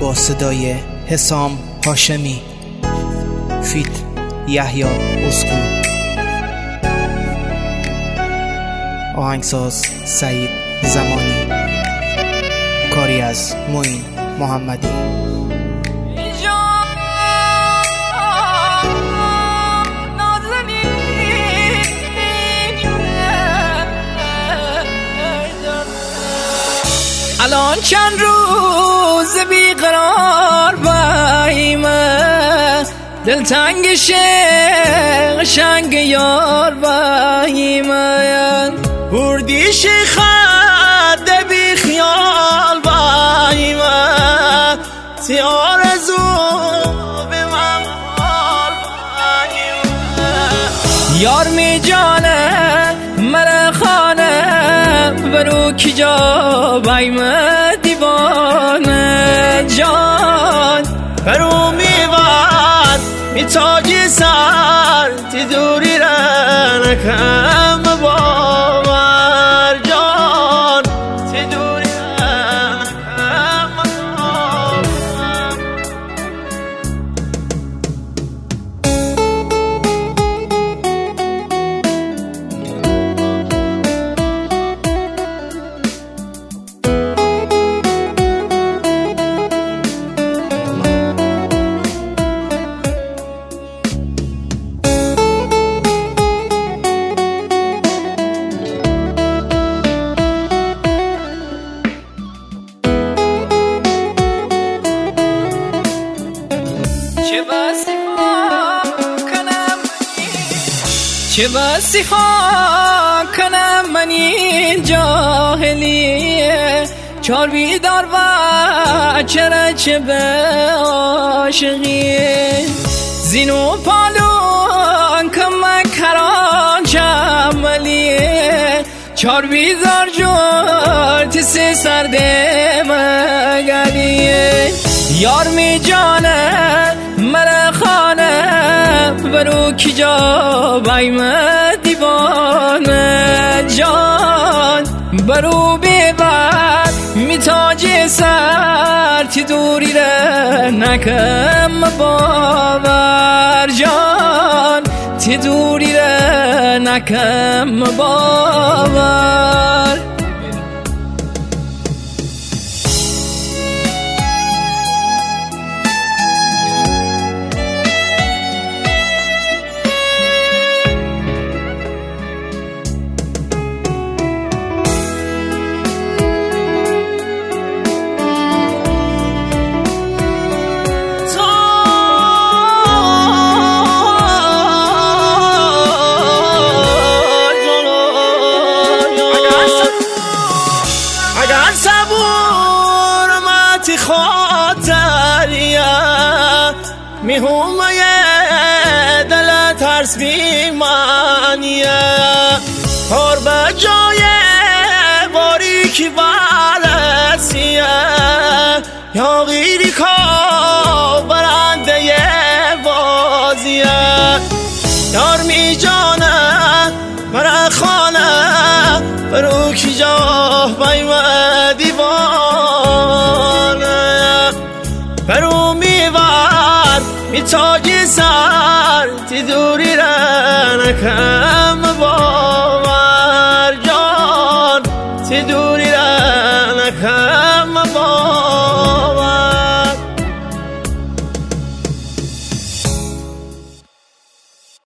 با صدای حسام هاشمی فیت یحیی اسکو، آهنگساز سعید زمانی، کاری از معین محمدی. الان چند روز بیقرار بایمه، دلتنگ قشنگ یار بایمه، بردیش خد بی خیال بایمه، تی آرزو به من حال بایمه، یار می جانه من خانه برو کی جا بایمه، دیوانه جان برو میواد می تاجی سر تی دوری رنکم باور جان، تی دوری رنکم باور. چه بسی ها کنم من این جاهلیه، چار بیدار و چرا چه به عاشقیه، زینو پالون کم کران چملیه، چار بیدار جور تیسی سرده مگلیه، یار می جانه من خانه برو کی جا بایمه، دیوانه جان برو ببر می تاج سر تی دوری ره نکم باور جان، تی دوری ره نکم باور. خاطریه میهومه دل ترس بیمانیه، کار به جای باریکی برسیه، یا غیری کا برنده بازیه، یار می جانه مرا خانه برو کی جا بایمه، دیوانه برو میوار می تاجی سر تی دوری رنکم